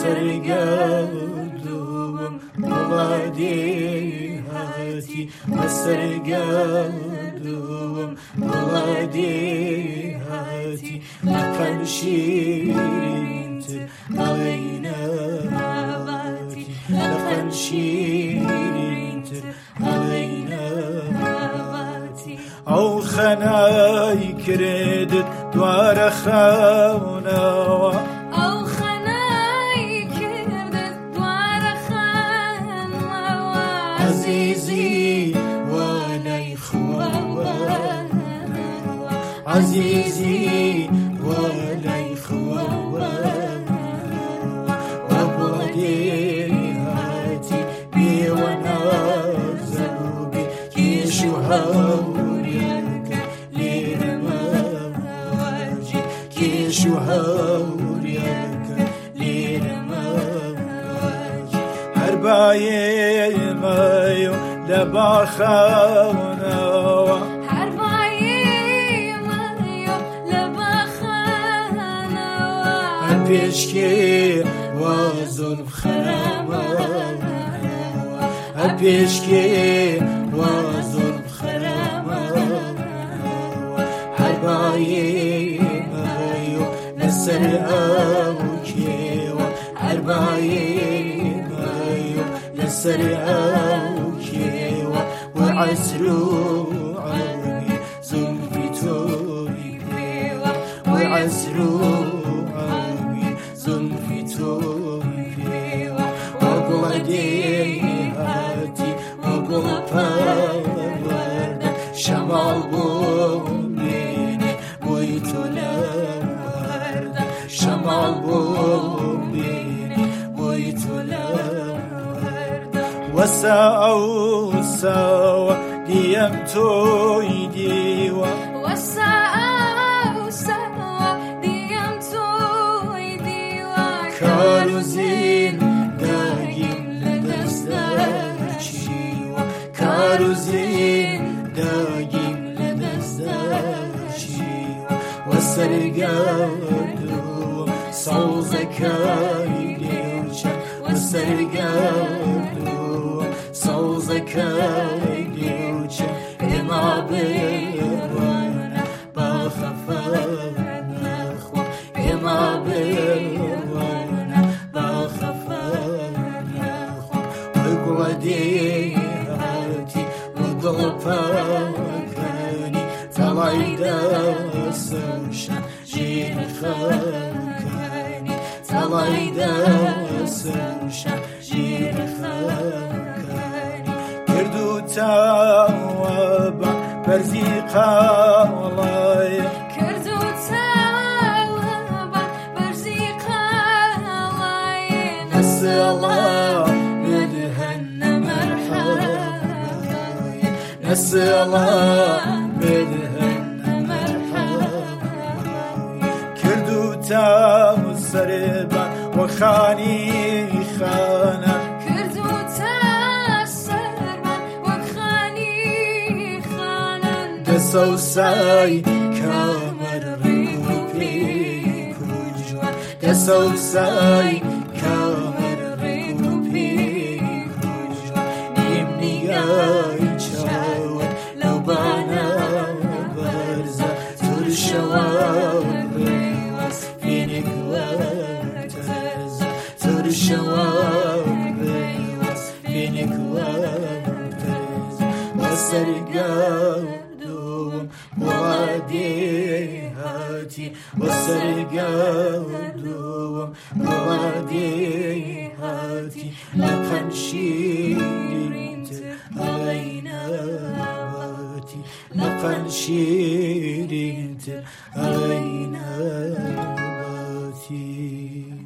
وسرقادوم بلادي هاتي وسرقادوم بلادي هاتي لقن شيرينتر علينا باتي لقن شيرينتر علينا باتي او خناي كردت دوار خاونا عزيزي ولا إخوة عزيزي ولا إخوة وبلادي هاتي بي ونازلوا بي كيشو هوريك ليرماجي كيشو هوريك ليرماجي حرباي مايو لباخونا حرباي مايو لباخونا أبيشكي وظلم خرامة أبيشكي وظلم خرامة حرباي مايو لسرقوكي حرباي لسرقوكي وعسروا عربي زلفي توبي وعسروا عربي زلفي توبي وبلادي هاتي وقلبها وردة شمال بومبيني بويتو لوردة شمال بومبيني بويتو لوردة وساء ساوى ديمتو يديوى وساء ساوى ديمتو يديوى كاروزين دايم لدستاشيوى كاروزين دايم لدستاشيوى وسرقادو صوزكاي ليوشا وسرقادو صوزكاي ليوشا إما بيوانا بخفانا أخوة إما بيوانا بخفانا أخوة وقلدي هاتي وقلبكاني تلايدا سوشا جين خاكاني تلايدا سوشا جين خاكاني كردو تاوبا برزيقا والله كردو تاوبا برزيقا والله نسى الله بدهن مرحبا نسى الله بدهن مرحبا كردو تاو سربا وخاني خانا كردو تاسربا وخاني خانا دسوساي كامر ريكوبي كوجوا دسوساي كامر ريكوبي كوجوا نيمني اي تشاور لو بانا برزا ترشوار ريواس فينك وارتز ترشوار ريواس فينك وارتز وسرقادوم بلادي هاتي وسرقادوم بلادي هاتي لقن شيرينت علينا باتي لقن شيرينت علينا باتي